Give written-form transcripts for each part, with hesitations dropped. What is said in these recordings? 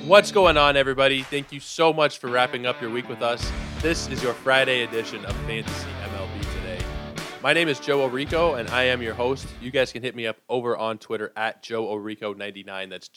What's going on, everybody? Thank you so much for wrapping up your week with us. This is your Friday edition of Fantasy MLB Today. My name is Joe Orico, and I am your host. You guys can hit me up over on Twitter at JoeOrico99. That's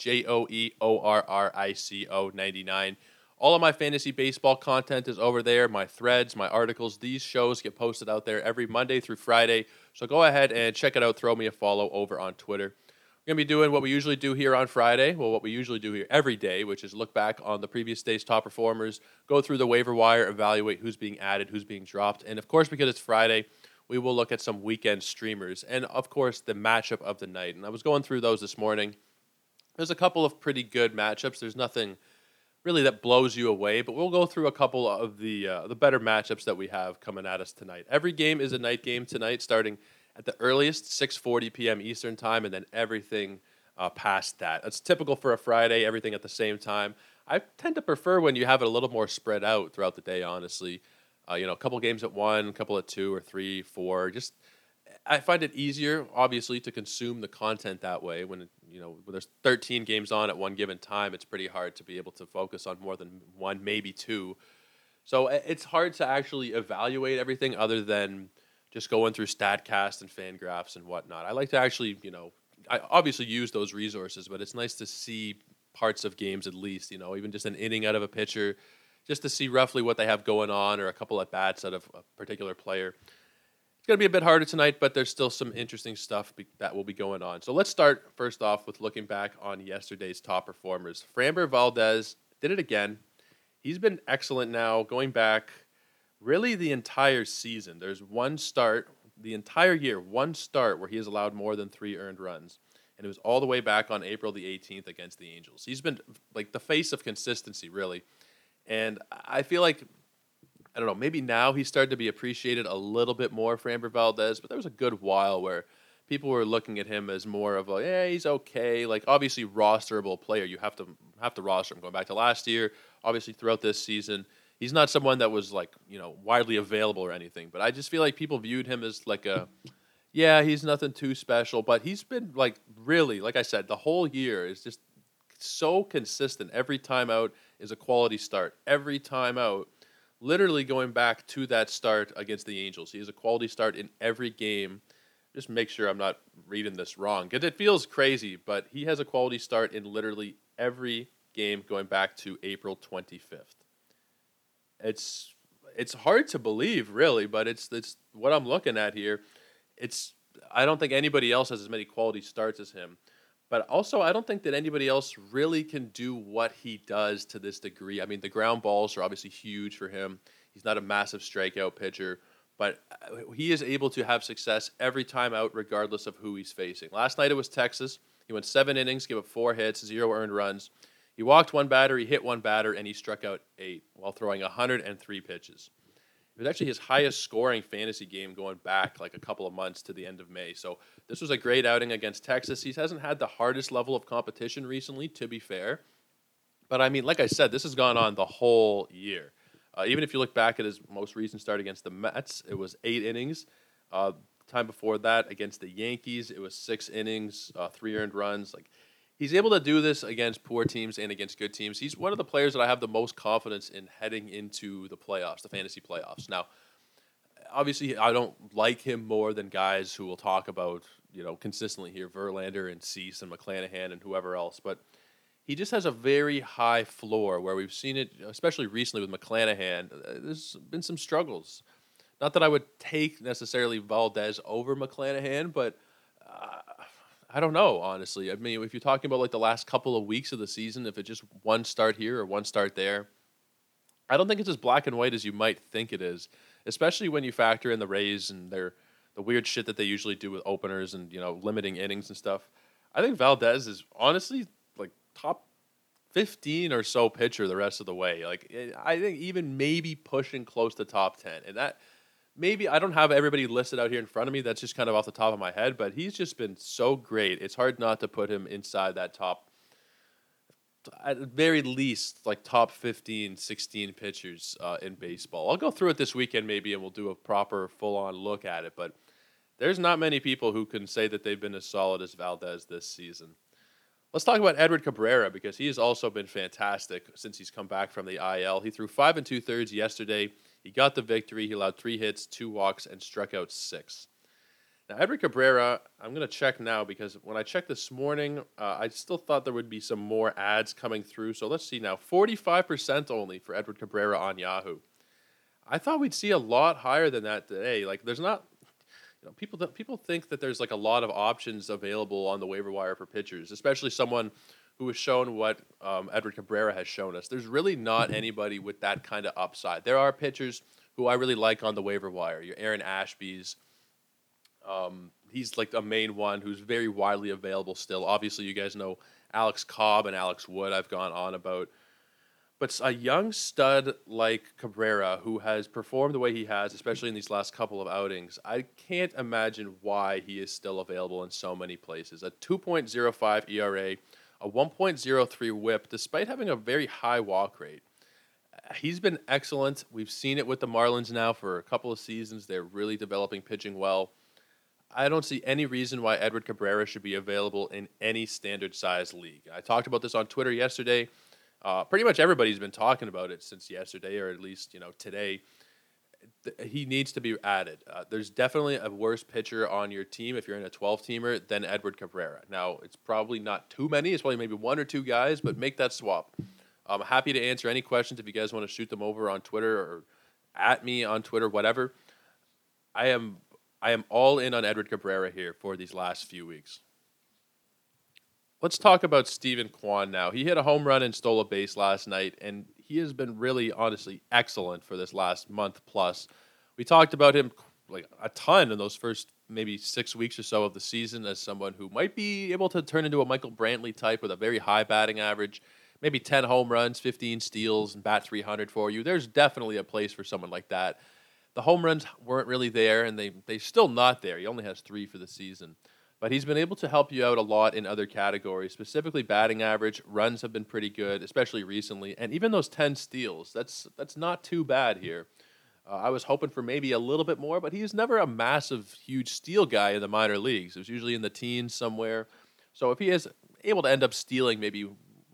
JoeOrrico99. All of my fantasy baseball content is over there. My threads, my articles, these shows get posted out there every Monday through Friday. So go ahead and check it out. Throw me a follow over on Twitter. We're going to be doing what we usually do here on Friday, what we usually do here every day, which is look back on the previous day's top performers, go through the waiver wire, evaluate who's being added, who's being dropped, and of course, because it's Friday, we will look at some weekend streamers, and of course, the matchup of the night. And I was going through those this morning. There's a couple of pretty good matchups. There's nothing really that blows you away, but we'll go through a couple of the better matchups that we have coming at us tonight. Every game is a night game tonight, starting at the earliest, 6:40 p.m. Eastern time, and then everything past that. That's typical for a Friday, everything at the same time. I tend to prefer when you have it a little more spread out throughout the day, honestly. A couple games at 1, a couple at 2 or 3, 4. I find it easier, obviously, to consume the content that way. When there's 13 games on at one given time, it's pretty hard to be able to focus on more than one, maybe two. So it's hard to actually evaluate everything other than just going through StatCast and Fangraphs and whatnot. I like to actually, I obviously use those resources, but it's nice to see parts of games at least, even just an inning out of a pitcher, just to see roughly what they have going on or a couple at bats out of a particular player. It's going to be a bit harder tonight, but there's still some interesting stuff that will be going on. So let's start first off with looking back on yesterday's top performers. Framber Valdez did it again. He's been excellent now, going back really the entire season. There's one start, the entire year, one start where he has allowed more than 3 earned runs. And it was all the way back on April the 18th against the Angels. He's been like the face of consistency, really. And I feel like, I don't know, maybe now he's started to be appreciated a little bit more, Framber Valdez, but there was a good while where people were looking at him as more of he's okay. Like, obviously, rosterable player. You have to roster him. Going back to last year, obviously throughout this season, he's not someone that was widely available or anything, but I just feel like people viewed him as he's nothing too special, but he's been really, like I said, the whole year is just so consistent. Every time out is a quality start. Every time out, literally going back to that start against the Angels, he has a quality start in every game. Just make sure I'm not reading this wrong, because it feels crazy, but he has a quality start in literally every game going back to April 25th. It's hard to believe, really, but it's what I'm looking at here. I don't think anybody else has as many quality starts as him, but also I don't think that anybody else really can do what he does to this degree. I mean, the ground balls are obviously huge for him. He's not a massive strikeout pitcher, but he is able to have success every time out, regardless of who he's facing. Last night it was Texas. He went 7 innings, gave up 4 hits, 0 earned runs. He walked 1 batter, he hit 1 batter, and he struck out 8 while throwing 103 pitches. It was actually his highest scoring fantasy game going back a couple of months to the end of May. So this was a great outing against Texas. He hasn't had the hardest level of competition recently, to be fair. But I mean, like I said, this has gone on the whole year. Even if you look back at his most recent start against the Mets, it was 8 innings. Time before that, against the Yankees, it was 6 innings, 3 earned runs. He's able to do this against poor teams and against good teams. He's one of the players that I have the most confidence in heading into the playoffs, the fantasy playoffs. Now, obviously, I don't like him more than guys who will talk about, consistently here, Verlander and Cease and McClanahan and whoever else. But he just has a very high floor where we've seen it, especially recently with McClanahan. There's been some struggles. Not that I would take necessarily Valdez over McClanahan, but I don't know, honestly. I mean, if you're talking about the last couple of weeks of the season, if it's just one start here or one start there, I don't think it's as black and white as you might think it is, especially when you factor in the Rays and the weird shit that they usually do with openers and, limiting innings and stuff. I think Valdez is honestly top 15 or so pitcher the rest of the way. I think even maybe pushing close to top 10. And that maybe I don't have everybody listed out here in front of me. That's just kind of off the top of my head, but he's just been so great. It's hard not to put him inside that top, at the very least, top 15, 16 pitchers in baseball. I'll go through it this weekend maybe, and we'll do a proper full-on look at it, but there's not many people who can say that they've been as solid as Valdez this season. Let's talk about Edward Cabrera because he has also been fantastic since he's come back from the IL. He threw 5 2/3 yesterday. He got the victory. He allowed 3 hits, 2 walks, and struck out 6. Now, Edward Cabrera, I'm going to check now because when I checked this morning, I still thought there would be some more ads coming through. So let's see now. 45% only for Edward Cabrera on Yahoo. I thought we'd see a lot higher than that today. Like, there's not, people think that there's like a lot of options available on the waiver wire for pitchers, especially someone who has shown what Edward Cabrera has shown us. There's really not anybody with that kind of upside. There are pitchers who I really like on the waiver wire. Your Aaron Ashby's. He's like a main one who's very widely available still. Obviously, you guys know Alex Cobb and Alex Wood I've gone on about. But a young stud like Cabrera who has performed the way he has, especially in these last couple of outings, I can't imagine why he is still available in so many places. A 2.05 ERA, a 1.03 whip, despite having a very high walk rate. He's been excellent. We've seen it with the Marlins now for a couple of seasons. They're really developing pitching well. I don't see any reason why Edward Cabrera should be available in any standard size league. I talked about this on Twitter yesterday. Pretty much everybody's been talking about it since yesterday, or at least today. He needs to be added. There's definitely a worse pitcher on your team if you're in a 12-teamer than Edward Cabrera. Now, it's probably not too many. It's probably maybe 1 or 2 guys, but make that swap. I'm happy to answer any questions if you guys want to shoot them over on Twitter or at me on Twitter, whatever. I am all in on Edward Cabrera here for these last few weeks. Let's talk about Steven Kwan now. He hit a home run and stole a base last night, and he has been really, honestly, excellent for this last month plus. We talked about him like a ton in those first maybe 6 weeks or so of the season as someone who might be able to turn into a Michael Brantley type with a very high batting average, maybe 10 home runs, 15 steals, and bat 300 for you. There's definitely a place for someone like that. The home runs weren't really there, and they're still not there. He only has 3 for the season. But he's been able to help you out a lot in other categories, specifically batting average. Runs have been pretty good, especially recently. And even those 10 steals, that's not too bad here. I was hoping for maybe a little bit more, but he's never a massive, huge steal guy in the minor leagues. It was usually in the teens somewhere. So if he is able to end up stealing maybe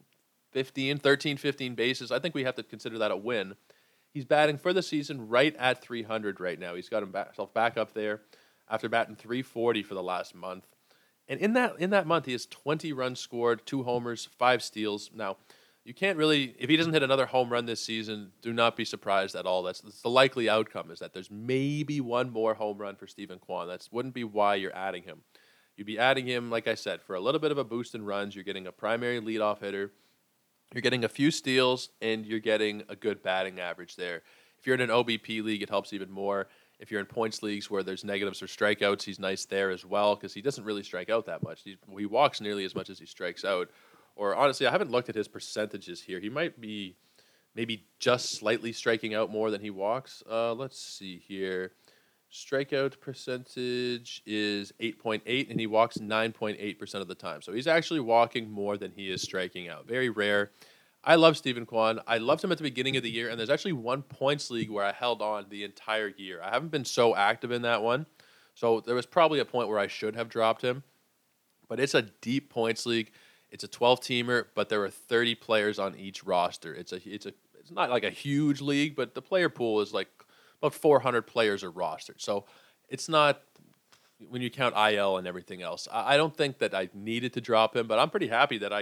13, 15 bases, I think we have to consider that a win. He's batting for the season right at 300 right now. He's got himself back up there after batting 340 for the last month. And in that month, he has 20 runs scored, 2 homers, 5 steals. Now, you can't really, if he doesn't hit another home run this season, do not be surprised at all. That's the likely outcome, is that there's maybe one more home run for Steven Kwan. That wouldn't be why you're adding him. You'd be adding him, like I said, for a little bit of a boost in runs. You're getting a primary leadoff hitter. You're getting a few steals, and you're getting a good batting average there. If you're in an OBP league, it helps even more. If you're in points leagues where there's negatives or strikeouts, he's nice there as well because he doesn't really strike out that much. He walks nearly as much as he strikes out. Or honestly, I haven't looked at his percentages here. He might be maybe just slightly striking out more than he walks. Let's see here. Strikeout percentage is 8.8, and he walks 9.8% of the time. So he's actually walking more than he is striking out. Very rare. I love Steven Kwan. I loved him at the beginning of the year, and there's actually one points league where I held on the entire year. I haven't been so active in that one, so there was probably a point where I should have dropped him. But it's a deep points league. It's a 12-teamer, but there are 30 players on each roster. It's not like a huge league, but the player pool is like about 400 players are rostered. So it's not, when you count IL and everything else, I don't think that I needed to drop him, but I'm pretty happy that I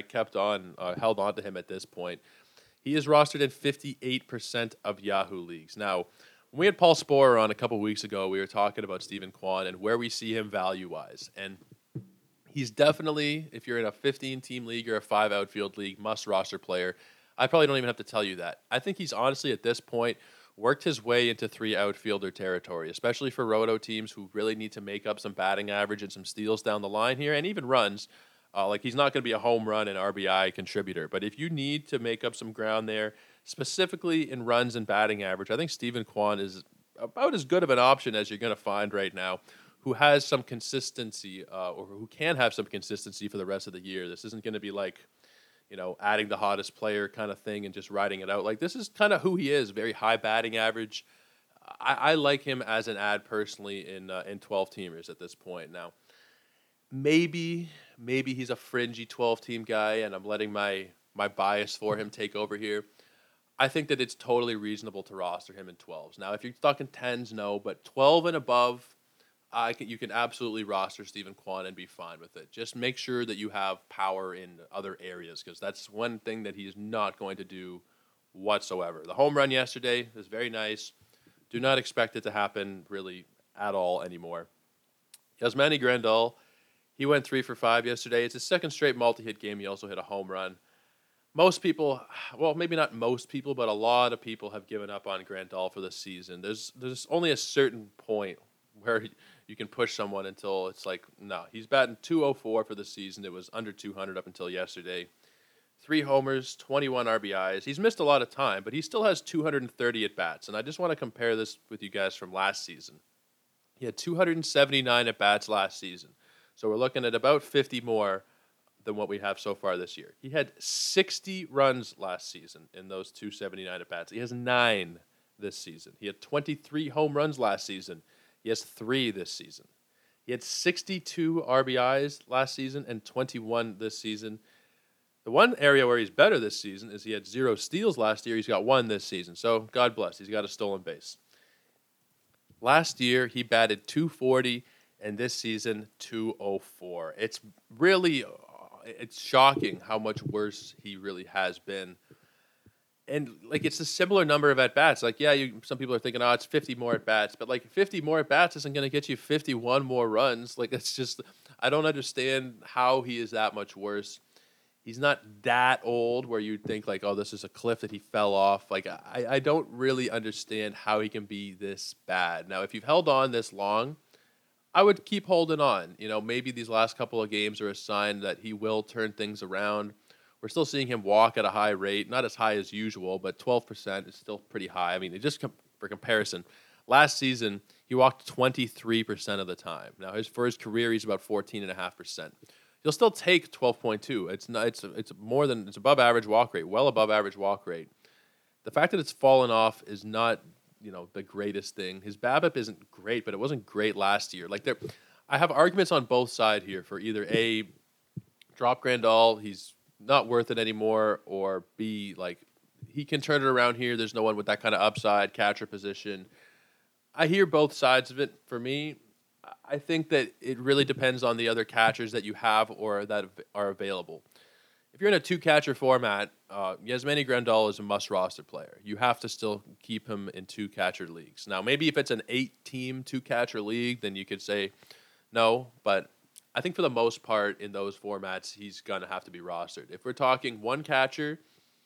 held on to him at this point. He is rostered in 58% of Yahoo leagues. Now, when we had Paul Sporer on a couple weeks ago, we were talking about Steven Kwan and where we see him value-wise. And he's definitely, if you're in a 15-team league or a 5 outfield league, must-roster player. I probably don't even have to tell you that. I think he's honestly, at this point, worked his way into 3 outfielder territory, especially for roto teams who really need to make up some batting average and some steals down the line here, and even runs. Like, he's not going to be a home run and RBI contributor, but if you need to make up some ground there, specifically in runs and batting average, I think Steven Kwan is about as good of an option as you're going to find right now, who has some consistency, or who can have some consistency for the rest of the year. This isn't going to be like, adding the hottest player kind of thing and just riding it out. Like, this is kind of who he is, very high batting average. I like him as an ad personally in 12-teamers at this point. Now, maybe he's a fringy 12-team guy, and I'm letting my bias for him take over here. I think that it's totally reasonable to roster him in 12s. Now, if you're talking 10s, no, but 12 and above, you can absolutely roster Stephen Kwan and be fine with it. Just make sure that you have power in other areas, because that's one thing that he's not going to do whatsoever. The home run yesterday was very nice. Do not expect it to happen really at all anymore. Yasmani Grandal, he went 3 for 5 yesterday. It's his second straight multi-hit game. He also hit a home run. Most people, well, maybe not most people, but a lot of people have given up on Grandal for this season. There's only a certain point where you can push someone until it's like, no. He's batting .204 for the season. It was under 200 up until yesterday. 3 homers, 21 RBIs. He's missed a lot of time, but he still has 230 at-bats. And I just want to compare this with you guys from last season. He had 279 at-bats last season. So we're looking at about 50 more than what we have so far this year. He had 60 runs last season in those 279 at-bats. He has 9 this season. He had 23 home runs last season. He has 3 this season. He had 62 RBIs last season and 21 this season. The one area where he's better this season is he had 0 steals last year. He's got 1 this season. So God bless. He's got a stolen base. Last year, he batted .240, and this season, .204. It's really... It's shocking how much worse he really has been. And, like, it's a similar number of at-bats. Like, yeah, some people are thinking, oh, it's 50 more at-bats. But, like, 50 more at-bats isn't going to get you 51 more runs. Like, it's just, I don't understand how he is that much worse. He's not that old where you'd think, like, oh, this is a cliff that he fell off. Like, I don't really understand how he can be this bad. Now, if you've held on this long, I would keep holding on. You know, maybe these last couple of games are a sign that he will turn things around. We're still seeing him walk at a high rate, not as high as usual, but 12% is still pretty high. I mean, for comparison, last season he walked 23% of the time. Now, for his career, he's about 14.5%. He'll still take 12.2. It's above average walk rate, well above average walk rate. The fact that it's fallen off is not, the greatest thing. His BABIP isn't great, but it wasn't great last year. Like, I have arguments on both sides here for either A, drop Grandal, he's not worth it anymore, or B, like, he can turn it around here. There's no one with that kind of upside, catcher position. I hear both sides of it. For me, I think that it really depends on the other catchers that you have or that are available. If you're in a 2-catcher format, Yasmani Grandal is a must-roster player. You have to still keep him in 2-catcher leagues. Now, maybe if it's an 8-team 2-catcher league, then you could say no. But I think for the most part in those formats, he's going to have to be rostered. If we're talking 1 catcher,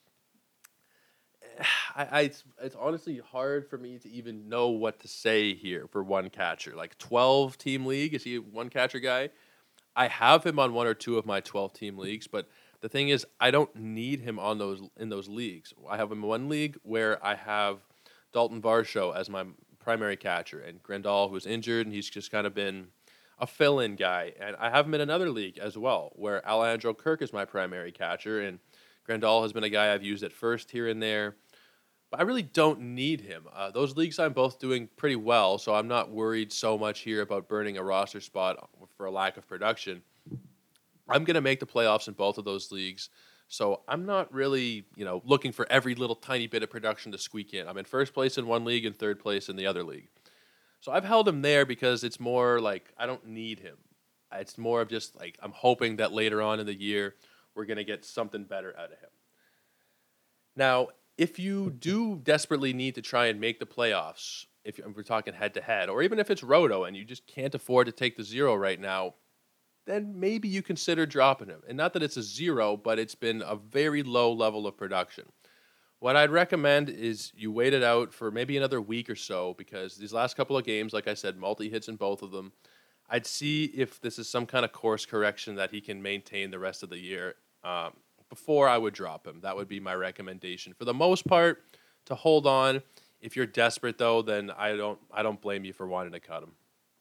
it's honestly hard for me to even know what to say here for 1 catcher. Like 12-team league, is he a 1-catcher guy? I have him on 1 or 2 of my 12-team leagues, but the thing is, I don't need him in those leagues. I have him in 1 league where I have Dalton Varsho as my primary catcher, and Grandal, who's injured, and he's just kind of been a fill-in guy. And I have him in another league as well, where Alejandro Kirk is my primary catcher, and Grandal has been a guy I've used at first here and there. But I really don't need him. Those leagues I'm both doing pretty well, so I'm not worried so much here about burning a roster spot for a lack of production. I'm going to make the playoffs in both of those leagues, so I'm not really, looking for every little tiny bit of production to squeak in. I'm in first place in 1 league and third place in the other league. So I've held him there because it's more like I don't need him. It's more of just like I'm hoping that later on in the year we're going to get something better out of him. Now, if you do desperately need to try and make the playoffs, if we're talking head-to-head, or even if it's Roto and you just can't afford to take the 0 right now, then maybe you consider dropping him. And not that it's a 0, but it's been a very low level of production. What I'd recommend is you wait it out for maybe another week or so, because these last couple of games, like I said, multi-hits in both of them. I'd see if this is some kind of course correction that he can maintain the rest of the year before I would drop him. That would be my recommendation. For the most part, to hold on. If you're desperate, though, then I don't blame you for wanting to cut him.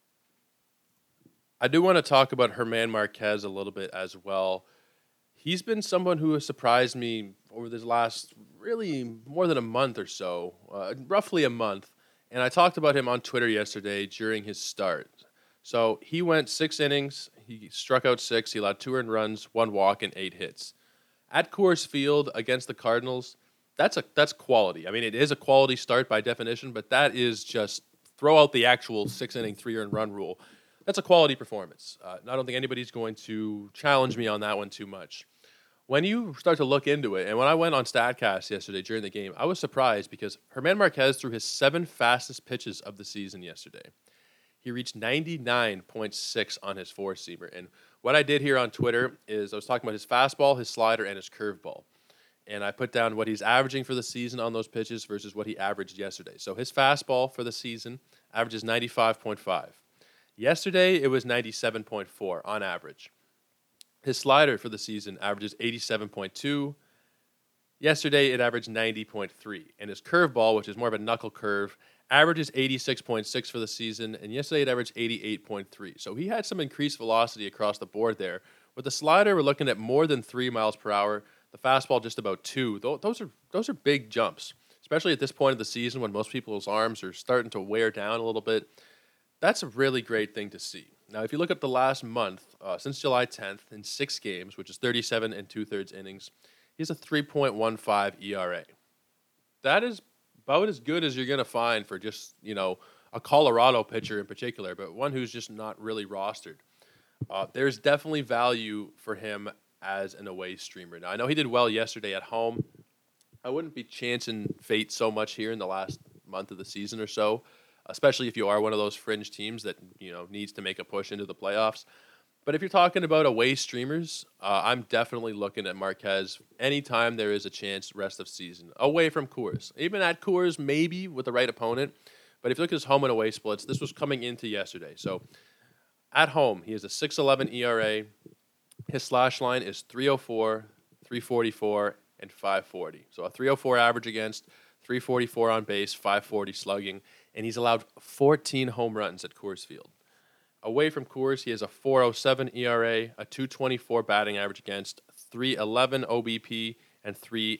I do want to talk about German Marquez a little bit as well. He's been someone who has surprised me over this last really more than a month or so, roughly a month. And I talked about him on Twitter yesterday during his start. So he went 6 innings. He struck out 6. He allowed 2 earned runs, 1 walk, and 8 hits. At Coors Field against the Cardinals, that's quality. I mean, it is a quality start by definition, but that is just throw out the actual 6-inning, 3 earned run rule. That's a quality performance. I don't think anybody's going to challenge me on that one too much. When you start to look into it, and when I went on StatCast yesterday during the game, I was surprised because Germán Marquez threw his 7 fastest pitches of the season yesterday. He reached 99.6 on his four-seamer. And what I did here on Twitter is I was talking about his fastball, his slider, and his curveball. And I put down what he's averaging for the season on those pitches versus what he averaged yesterday. So his fastball for the season averages 95.5. Yesterday, it was 97.4 on average. His slider for the season averages 87.2. Yesterday, it averaged 90.3. And his curveball, which is more of a knuckle curve, averages 86.6 for the season. And yesterday, it averaged 88.3. So he had some increased velocity across the board there. With the slider, we're looking at more than 3 miles per hour. The fastball, just about 2. Those are big jumps, especially at this point of the season when most people's arms are starting to wear down a little bit. That's a really great thing to see. Now, if you look at the last month, since July 10th, in 6 games, which is 37 and 2/3 innings, he has a 3.15 ERA. That is about as good as you're going to find for just, a Colorado pitcher in particular, but one who's just not really rostered. There's definitely value for him as an away streamer. Now, I know he did well yesterday at home. I wouldn't be chancing fate so much here in the last month of the season or so, especially if you are one of those fringe teams that, needs to make a push into the playoffs. But if you're talking about away streamers, I'm definitely looking at Marquez anytime there is a chance rest of season, away from Coors. Even at Coors, maybe with the right opponent. But if you look at his home and away splits, this was coming into yesterday. So at home, he has a 6.11 ERA. His slash line is 304, 344, and 540. So a 304 average against, 344 on base, 540 slugging, and he's allowed 14 home runs at Coors Field. Away from Coors, he has a 4.07 ERA, a 224 batting average against, 311 OBP, and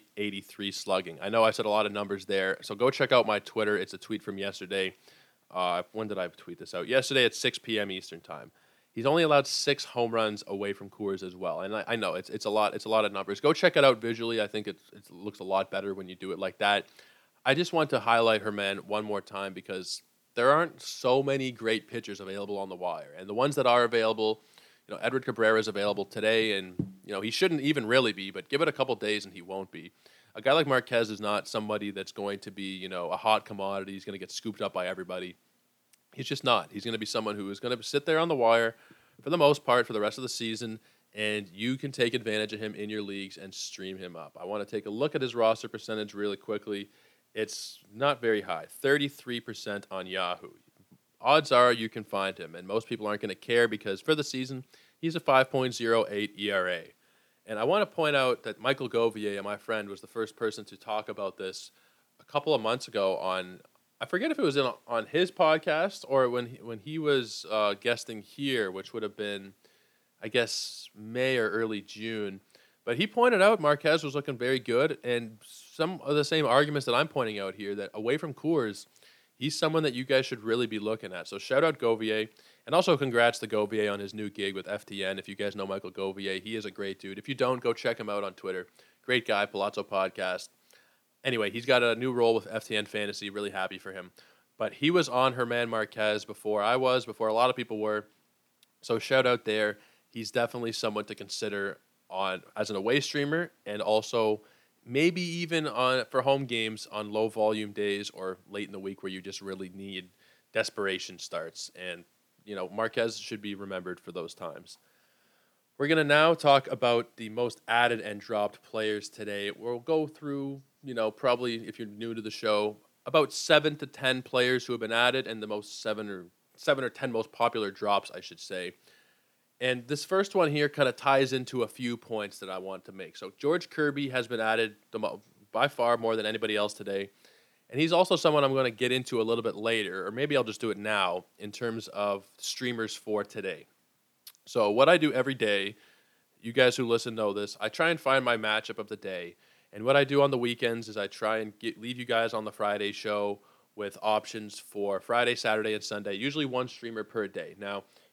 383 slugging. I know I said a lot of numbers there, so go check out my Twitter. It's a tweet from yesterday. When did I tweet this out? Yesterday at 6 p.m. Eastern time. He's only allowed 6 home runs away from Coors as well, and I know it's a lot. It's a lot of numbers. Go check it out visually. I think it looks a lot better when you do it like that. I just want to highlight Germán one more time because there aren't so many great pitchers available on the wire, and the ones that are available, Edward Cabrera is available today, and he shouldn't even really be, but give it a couple days and he won't be. A guy like Marquez is not somebody that's going to be a hot commodity. He's going to get scooped up by everybody. He's just not. He's going to be someone who is going to sit there on the wire for the most part for the rest of the season, and you can take advantage of him in your leagues and stream him up. I want to take a look at his roster percentage really quickly. It's not very high, 33% on Yahoo. Odds are you can find him, and most people aren't going to care because for the season, he's a 5.08 ERA. And I want to point out that Michael Govier, my friend, was the first person to talk about this a couple of months ago on, I forget if it was on his podcast or when he was guesting here, which would have been, I guess, May or early June. But he pointed out Marquez was looking very good, and some of the same arguments that I'm pointing out here, that away from Coors, he's someone that you guys should really be looking at. So shout out Govier, and also congrats to Govier on his new gig with FTN. If you guys know Michael Govier, he is a great dude. If you don't, go check him out on Twitter. Great guy, Palazzo Podcast. Anyway, he's got a new role with FTN Fantasy. Really happy for him. But he was on Germán Marquez before I was, before a lot of people were. So shout out there. He's definitely someone to consider on as an away streamer, and also maybe even for home games on low volume days or late in the week where you just really need desperation starts. And Marquez should be remembered for those times. We're going to now talk about the most added and dropped players today. We'll go through, probably if you're new to the show, about 7 to 10 players who have been added and the most 7 or 10 most popular drops, I should say. And this first one here kind of ties into a few points that I want to make. So George Kirby has been added by far more than anybody else today. And he's also someone I'm going to get into a little bit later, or maybe I'll just do it now, in terms of streamers for today. So what I do every day, you guys who listen know this, I try and find my matchup of the day. And what I do on the weekends is I try and leave you guys on the Friday show with options for Friday, Saturday, and Sunday, usually one streamer per day. Now,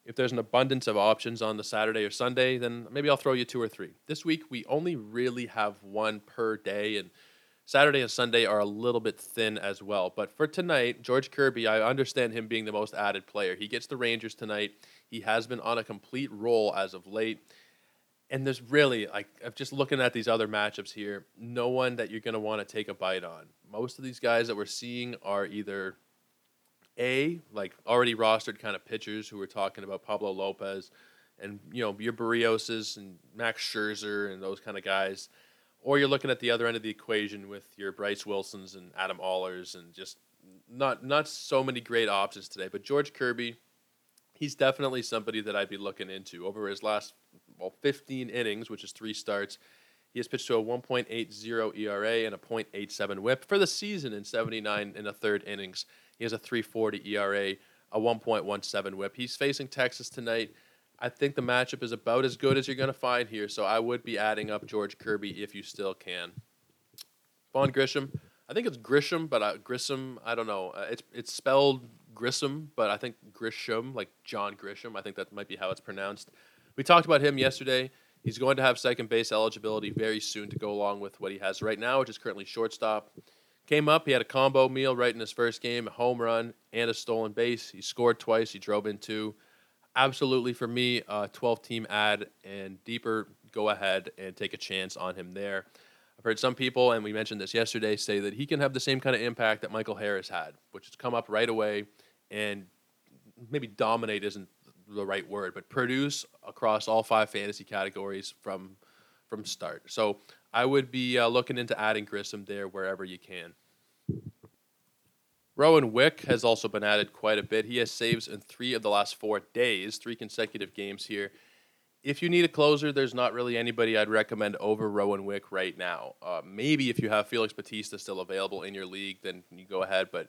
If there's an abundance of options on the Saturday or Sunday, then maybe I'll throw you two or three. This week, we only really have one per day, and Saturday and Sunday are a little bit thin as well. But for tonight, George Kirby, I understand him being the most added player. He gets the Rangers tonight. He has been on a complete roll as of late. And there's really, like, I'm just looking at these other matchups here, no one that you're going to want to take a bite on. Most of these guys that we're seeing are either like already rostered kind of pitchers who we're talking about, Pablo Lopez and, your Barrioses and Max Scherzer and those kind of guys. Or you're looking at the other end of the equation with your Bryce Wilsons and Adam Allers and just not so many great options today. But George Kirby, he's definitely somebody that I'd be looking into. Over his last 15 innings, which is 3 starts, he has pitched to a 1.80 ERA and a .87 WHIP. For the season in 79 and a third innings, he has a 3.40 ERA, a 1.17 WHIP. He's facing Texas tonight. I think the matchup is about as good as you're going to find here, so I would be adding up George Kirby if you still can. Vaughn Grissom, I think it's Grisham, but Grissom, I don't know. It's spelled Grissom, but I think Grisham, like John Grisham. I think that might be how it's pronounced. We talked about him yesterday. He's going to have second base eligibility very soon to go along with what he has right now, which is currently shortstop. Came up, he had a combo meal right in his first game, a home run and a stolen base. He scored twice, he drove in 2. Absolutely, for me, 12-team ad and deeper, go ahead and take a chance on him there. I've heard some people, and we mentioned this yesterday, say that he can have the same kind of impact that Michael Harris had, which has come up right away and maybe dominate isn't the right word, but produce across all 5 fantasy categories from start. So I would be looking into adding Grissom there wherever you can. Rowan Wick has also been added quite a bit. He has saves in 3 of the last 4 days, 3 consecutive games here. If you need a closer, there's not really anybody I'd recommend over Rowan Wick right now. Maybe if you have Felix Bautista still available in your league, then you go ahead, but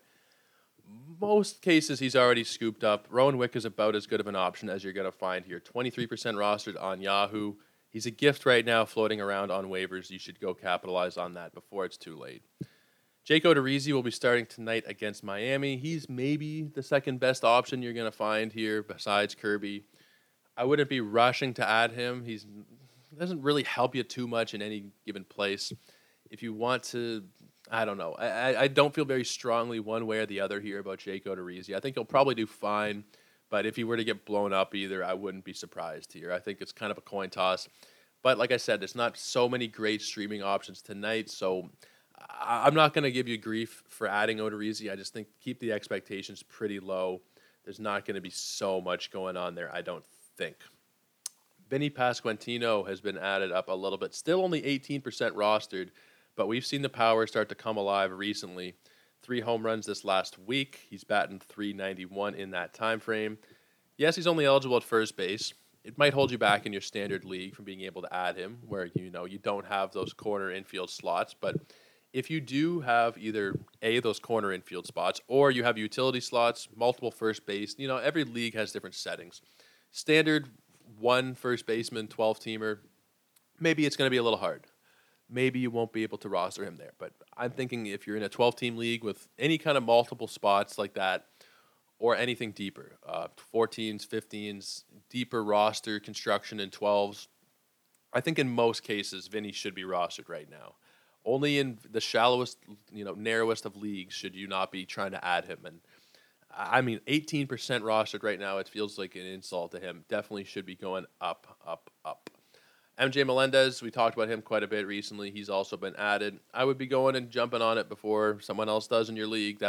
most cases he's already scooped up. Rowan Wick is about as good of an option as you're going to find here. 23% rostered on Yahoo. He's a gift right now floating around on waivers. You should go capitalize on that before it's too late. Jake Odorizzi will be starting tonight against Miami. He's maybe the second best option you're going to find here besides Kirby. I wouldn't be rushing to add him. He doesn't really help you too much in any given place. If you want to, I don't know. I don't feel very strongly one way or the other here about Jake Odorizzi. I think he'll probably do fine, but if he were to get blown up either, I wouldn't be surprised here. I think it's kind of a coin toss. But like I said, there's not so many great streaming options tonight, so I'm not going to give you grief for adding Odorizzi. I just think keep the expectations pretty low. There's not going to be so much going on there, I don't think. Vinny Pasquantino has been added up a little bit. Still only 18% rostered, but we've seen the power start to come alive recently. 3 home runs this last week. He's batting .391 in that time frame. Yes, he's only eligible at first base. It might hold you back in your standard league from being able to add him, where you don't have those corner infield slots, but if you do have either those corner infield spots or you have utility slots, multiple first base, every league has different settings. Standard 1 first baseman, 12-teamer, maybe it's going to be a little hard. Maybe you won't be able to roster him there. But I'm thinking if you're in a 12-team league with any kind of multiple spots like that or anything deeper, 14s, 15s, deeper roster construction in 12s, I think in most cases Vinny should be rostered right now. Only in the shallowest, narrowest of leagues should you not be trying to add him. And I mean, 18% rostered right now, it feels like an insult to him. Definitely should be going up, up, up. MJ Melendez, we talked about him quite a bit recently. He's also been added. I would be going and jumping on it before someone else does in your league.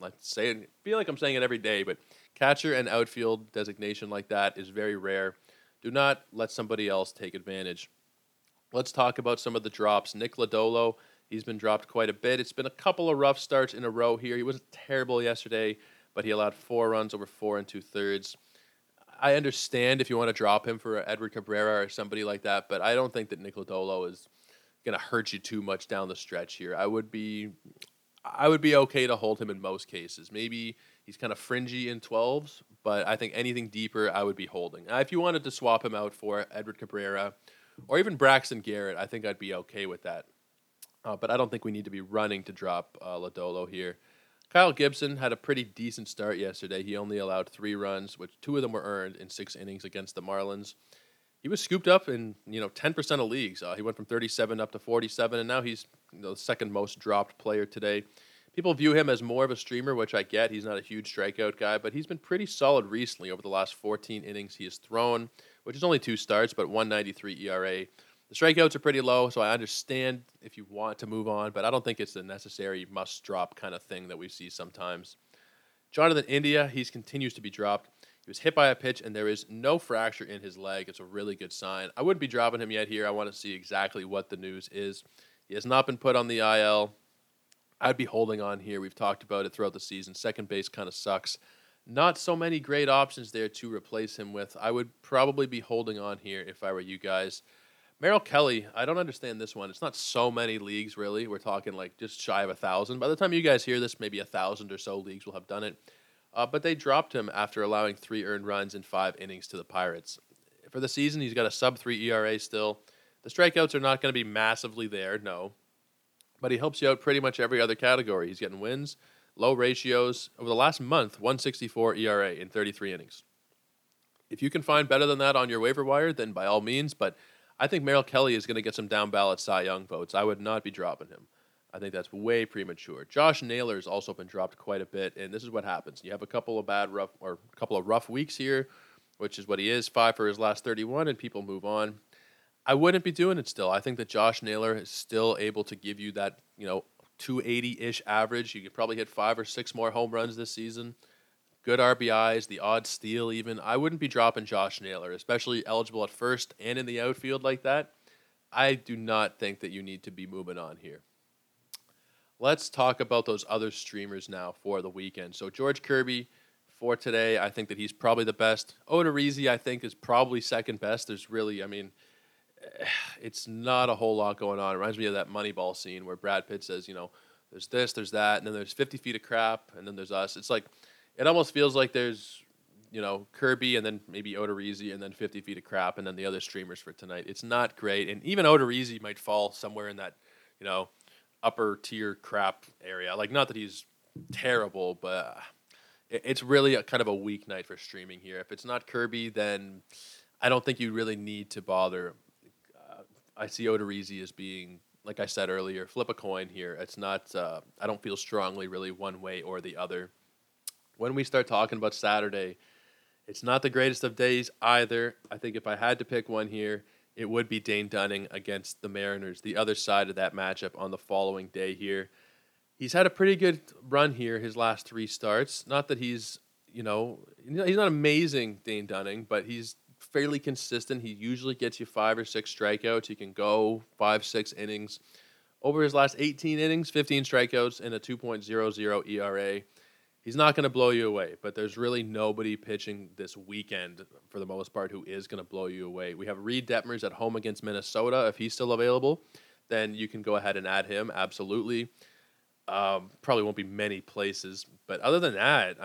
Feel like I'm saying it every day, but catcher and outfield designation like that is very rare. Do not let somebody else take advantage. Let's talk about some of the drops. Nick Lodolo, he's been dropped quite a bit. It's been a couple of rough starts in a row here. He wasn't terrible yesterday, but he allowed 4 runs over 4 2/3. I understand if you want to drop him for Edward Cabrera or somebody like that, but I don't think that Nick Lodolo is going to hurt you too much down the stretch here. I would be okay to hold him in most cases. Maybe he's kind of fringy in 12s, but I think anything deeper I would be holding. If you wanted to swap him out for Edward Cabrera or even Braxton Garrett, I think I'd be okay with that. But I don't think we need to be running to drop Lodolo here. Kyle Gibson had a pretty decent start yesterday. He only allowed 3 runs, which 2 of them were earned in 6 innings against the Marlins. He was scooped up in 10% of leagues. He went from 37 up to 47, and now he's the second most dropped player today. People view him as more of a streamer, which I get. He's not a huge strikeout guy, but he's been pretty solid recently over the last 14 innings he has thrown, which is only 2 starts, but 1.93 ERA. The strikeouts are pretty low, so I understand if you want to move on, but I don't think it's a necessary must-drop kind of thing that we see sometimes. Jonathan India, he continues to be dropped. He was hit by a pitch, and there is no fracture in his leg. It's a really good sign. I wouldn't be dropping him yet here. I want to see exactly what the news is. He has not been put on the IL. I'd be holding on here. We've talked about it throughout the season. Second base kind of sucks. Not so many great options there to replace him with. I would probably be holding on here if I were you guys. Merrill Kelly, I don't understand this one. It's not so many leagues, really. We're talking like just shy of 1,000. By the time you guys hear this, maybe 1,000 or so leagues will have done it. But they dropped him after allowing 3 earned runs in 5 innings to the Pirates. For the season, he's got a sub-3 ERA still. The strikeouts are not going to be massively there, no. But he helps you out pretty much every other category. He's getting wins, low ratios. Over the last month, 1.64 ERA in 33 innings. If you can find better than that on your waiver wire, then by all means. But I think Merrill Kelly is going to get some down-ballot Cy Young votes. I would not be dropping him. I think that's way premature. Josh Naylor's also been dropped quite a bit, and this is what happens. You have a couple of rough weeks here, which is what he is, 5 for his last 31, and people move on. I wouldn't be doing it still. I think that Josh Naylor is still able to give you that, 280-ish average. You could probably hit 5 or 6 more home runs this season. Good RBIs, the odd steal even. I wouldn't be dropping Josh Naylor, especially eligible at first and in the outfield like that. I do not think that you need to be moving on here. Let's talk about those other streamers now for the weekend. So George Kirby for today, I think that he's probably the best. Odorizzi, I think, is probably second best. There's really, it's not a whole lot going on. It reminds me of that Moneyball scene where Brad Pitt says, there's this, there's that, and then there's 50 feet of crap, and then there's us. It's like, it almost feels like there's, Kirby and then maybe Odorizzi and then 50 feet of crap and then the other streamers for tonight. It's not great. And even Odorizzi might fall somewhere in that, upper tier crap area. Like, not that he's terrible, but it's really kind of a weak night for streaming here. If it's not Kirby, then I don't think you really need to bother. I see Odorizzi as being, like I said earlier, flip a coin here. It's not, I don't feel strongly really one way or the other. When we start talking about Saturday, it's not the greatest of days either. I think if I had to pick one here, it would be Dane Dunning against the Mariners, the other side of that matchup on the following day here. He's had a pretty good run here his last 3 starts. Not that he's, he's not amazing, Dane Dunning, but he's fairly consistent. He usually gets you 5 or 6 strikeouts. He can go 5-6 innings. Over his last 18 innings, 15 strikeouts and a 2.00 ERA. He's not going to blow you away, but there's really nobody pitching this weekend, for the most part, who is going to blow you away. We have Reed Detmers at home against Minnesota. If he's still available, then you can go ahead and add him, absolutely. Probably won't be many places, but other than that,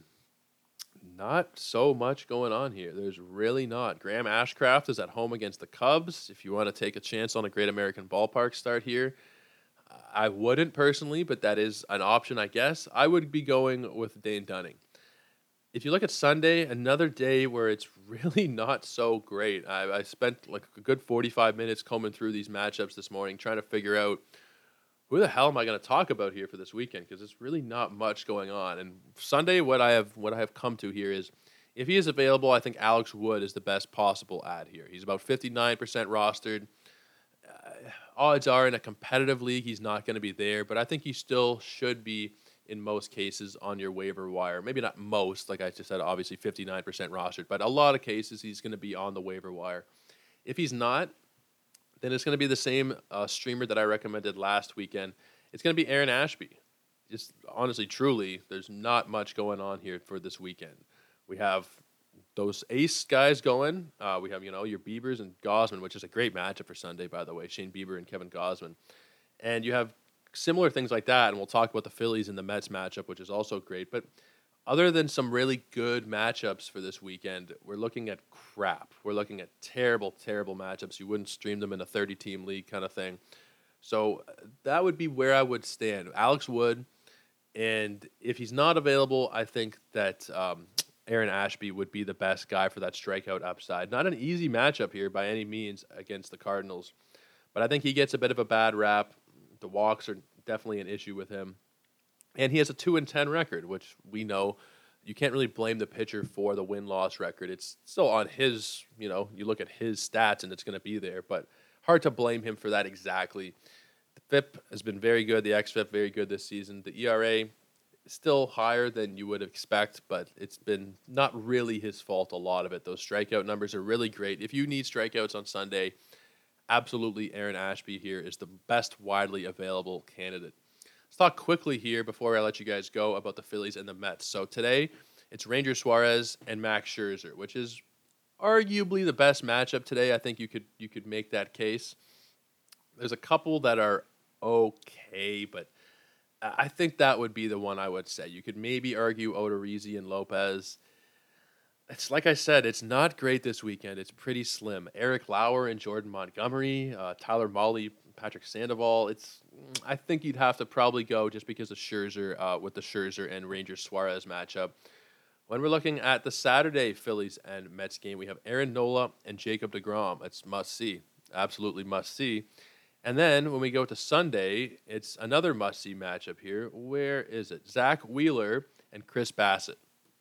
not so much going on here. There's really not. Graham Ashcraft is at home against the Cubs. If you want to take a chance on a Great American Ballpark start here, I wouldn't personally, but that is an option, I guess. I would be going with Dane Dunning. If you look at Sunday, another day where it's really not so great. I spent like a good 45 minutes combing through these matchups this morning, trying to figure out who the hell am I going to talk about here for this weekend, because there's really not much going on. And Sunday, what I have come to here is, if he is available, I think Alex Wood is the best possible add here. He's about 59% rostered. Odds are in a competitive league he's not going to be there, but I think he still should be in most cases on your waiver wire. Maybe not most, like I just said, obviously 59% rostered, but a lot of cases he's going to be on the waiver wire. If he's not, then it's going to be the same streamer that I recommended last weekend. It's going to be Aaron Ashby. Just honestly, truly, there's not much going on here for this weekend. We have those ace guys going. We have, your Biebers and Gausman, which is a great matchup for Sunday, by the way, Shane Bieber and Kevin Gausman. And you have similar things like that, and we'll talk about the Phillies and the Mets matchup, which is also great. But other than some really good matchups for this weekend, we're looking at crap. We're looking at terrible, terrible matchups. You wouldn't stream them in a 30-team league kind of thing. So that would be where I would stand. Alex Wood, And if he's not available, I think that Aaron Ashby would be the best guy for that strikeout upside. Not an easy matchup here by any means against the Cardinals, but I think he gets a bit of a bad rap. The walks are definitely an issue with him. And he has a 2-10 record, which we know you can't really blame the pitcher for the win-loss record. It's still on his, you look at his stats and it's going to be there, but hard to blame him for that exactly. The FIP has been very good, the xFIP very good this season. The ERA is still higher than you would expect, but it's been not really his fault, a lot of it. Those strikeout numbers are really great. If you need strikeouts on Sunday, absolutely Aaron Ashby here is the best widely available candidate. Let's talk quickly here before I let you guys go about the Phillies and the Mets. So today, it's Ranger Suarez and Max Scherzer, which is arguably the best matchup today. I think you could make that case. There's a couple that are okay, but I think that would be the one I would say. You could maybe argue Odorizzi and Lopez. It's like I said, it's not great this weekend. It's pretty slim. Eric Lauer and Jordan Montgomery, Tyler Mahle, Patrick Sandoval. I think you'd have to probably go just because of Scherzer with the Scherzer and Ranger Suarez matchup. When we're looking at the Saturday Phillies and Mets game, we have Aaron Nola and Jacob deGrom. It's must-see. Absolutely must-see. And then when we go to Sunday, it's another must-see matchup here. Where is it? Zach Wheeler and Chris Bassett.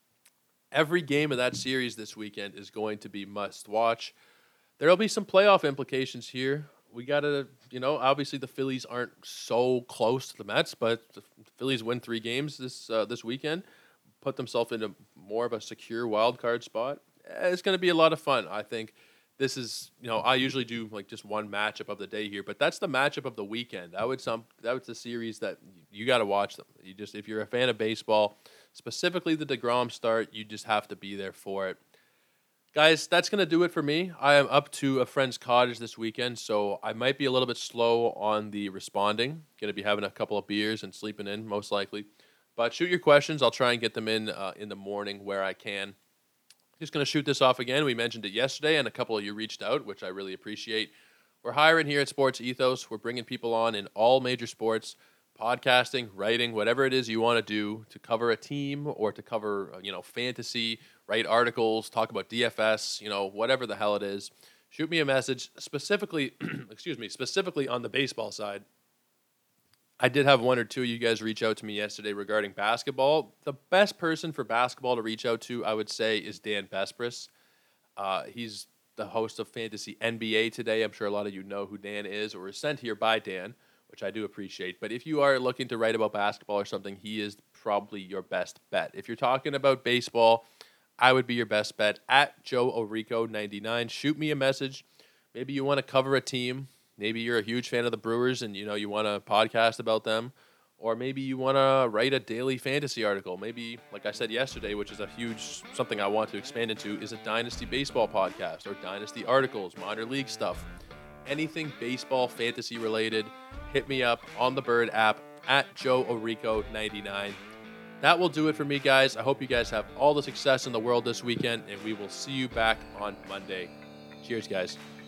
Every game of that series this weekend is going to be must-watch. There'll be some playoff implications here. We got to, obviously the Phillies aren't so close to the Mets, but the Phillies win 3 games this weekend, put themselves into more of a secure wild card spot. It's going to be a lot of fun. I think this is, I usually do like just one matchup of the day here, but that's the matchup of the weekend. That was the series that you got to watch them. If you're a fan of baseball, specifically the DeGrom start, you just have to be there for it. Guys, that's going to do it for me. I am up to a friend's cottage this weekend, so I might be a little bit slow on the responding. Going to be having a couple of beers and sleeping in, most likely. But shoot your questions. I'll try and get them in the morning where I can. Just going to shoot this off again. We mentioned it yesterday, and a couple of you reached out, which I really appreciate. We're hiring here at Sports Ethos. We're bringing people on in all major sports, podcasting, writing, whatever it is you want to do to cover a team or to cover, fantasy, write articles, talk about DFS, whatever the hell it is. Shoot me a message specifically, specifically on the baseball side. I did have one or two of you guys reach out to me yesterday regarding basketball. The best person for basketball to reach out to, I would say, is Dan Bespris. He's the host of Fantasy NBA Today. I'm sure a lot of you know who Dan is or is sent here by Dan, which I do appreciate. But if you are looking to write about basketball or something, he is probably your best bet. If you're talking about baseball, I would be your best bet at Joe Orico 99. Shoot me a message. Maybe you want to cover a team. Maybe you're a huge fan of the Brewers and you want to podcast about them. Or maybe you want to write a daily fantasy article. Maybe, like I said yesterday, which is something I want to expand into, is a Dynasty Baseball podcast or Dynasty articles, minor league stuff. Anything baseball fantasy related, hit me up on the Bird app at Joe Orico 99. That will do it for me, guys. I hope you guys have all the success in the world this weekend, and we will see you back on Monday. Cheers, guys.